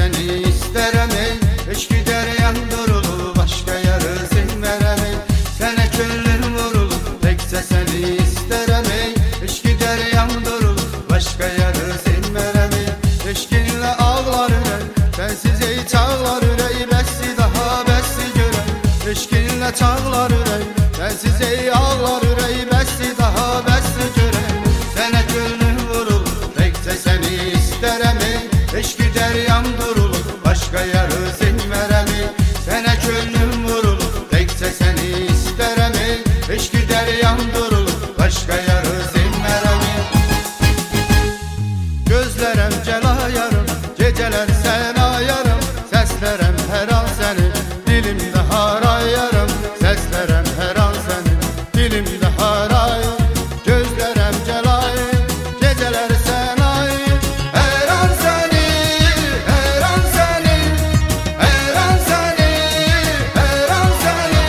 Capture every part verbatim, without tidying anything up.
seni isterem ey. Eşki deryan durulu başka yarı sevmerem ey. Sene küllüm vurulu tekse seni isterem ey. Eşki deryan durulu başka yarı sevmerem ey. Eşkinle ağlar ürey sensiz ey çağlar ürey. Bəssi daha bəssi görem eşkinle çağlar ürey sensiz ey ağlar ürey. Bəssi daha bəssi görem sene küllüm vurulu tekse seni isterem ey. Eşki deryan durulu başka yarı sevmerem ey. Sene küllüm vurulu tekse seni isterem ey. Eşki deryan durulu başka yarı sevmerem ey. Gözlerem celayarım geceler sen ayarım. Seslerem her an seni dilimde harayarım. Seslerem her an seni dilimde harayım. Gözlerem celay geceler sen ay. Her an seni, her an seni, her an seni, her an seni.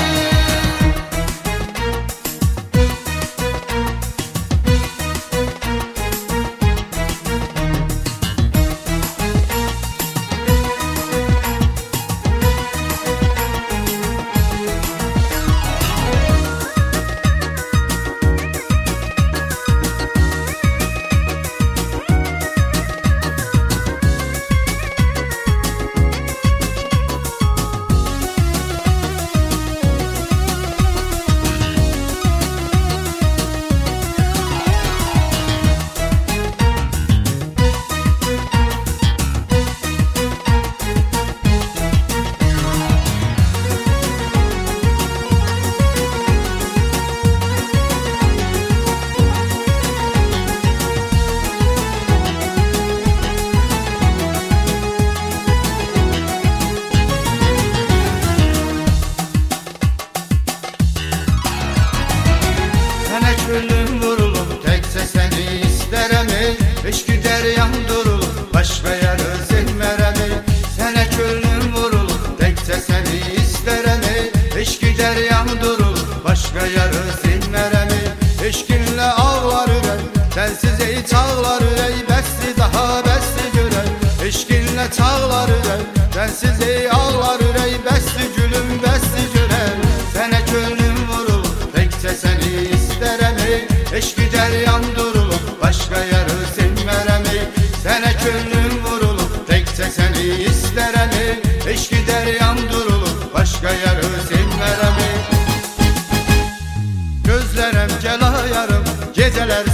Küllüm vurulup tekse seni isterem ey. Eşki deryan durulup başka yarı sevmerem ey. Sene küllüm vurulup tekse seni isterem ey. Eşki deryan durulup başka yarı sevmerem ey. Eşkinle ağlar ürey sensiz ey çağlar ürey. Bəssi daha bəssi görey eşkinle çağlar ürey sensiz ey ağlar ürey. Bəssi gülüm bəssi görey sene küllüm vurulup tekse seni isterem ey. Eşki deryan durulup başka yarı sevmerem ey. Sene küllüm vurulup tekse seni isterem ey. Eşki deryan durulup başka yarı sevmerem ey. Gözlerem celayarım geceler